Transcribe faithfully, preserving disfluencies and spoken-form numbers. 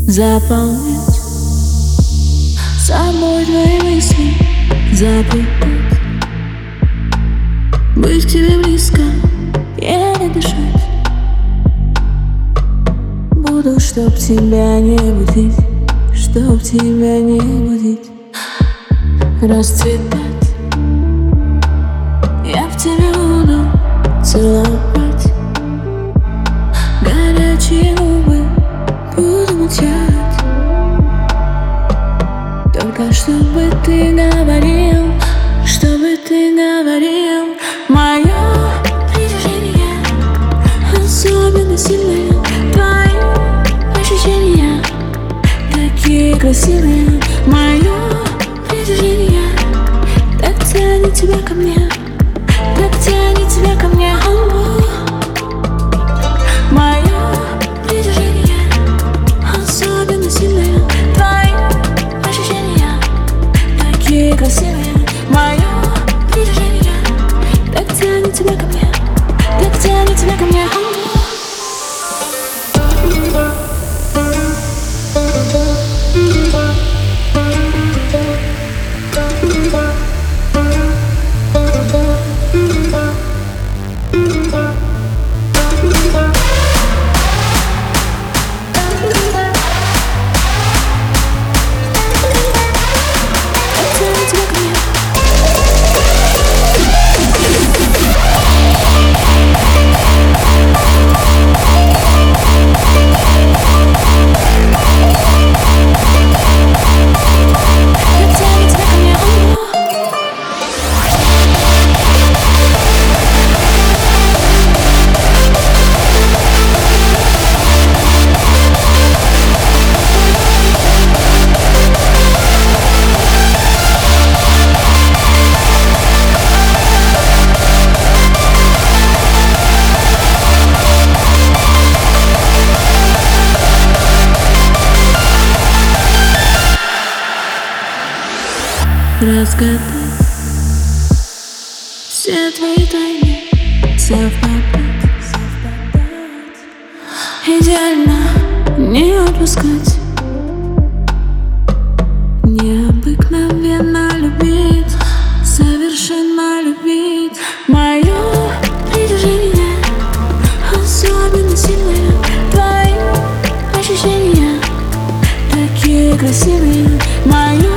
заполнять собой твои мысли, запретать быть к тебе близко, еле дышать. Буду, чтоб тебя не будить, чтоб тебя не будить, расцветать. Я в тебе буду целовать, горячие губы буду молчать. Только чтобы ты говорил, чтобы ты говорил. Мое притяжение особенно сильное, твои ощущения такие красивые. Мое притяжение так тянет тебя ко мне, так тянет тебя ко мне. Мое притяжение особенно сильное, твои ощущения такие красивые. Мое притяжение так тянет тебя ко мне, так тянет тебя ко мне. Разгадать все твои тайны, совпадать, идеально не отпускать, необыкновенно любить, совершенно любить. Мое притяжение особенно сильное, твои ощущения такие красивые. Мое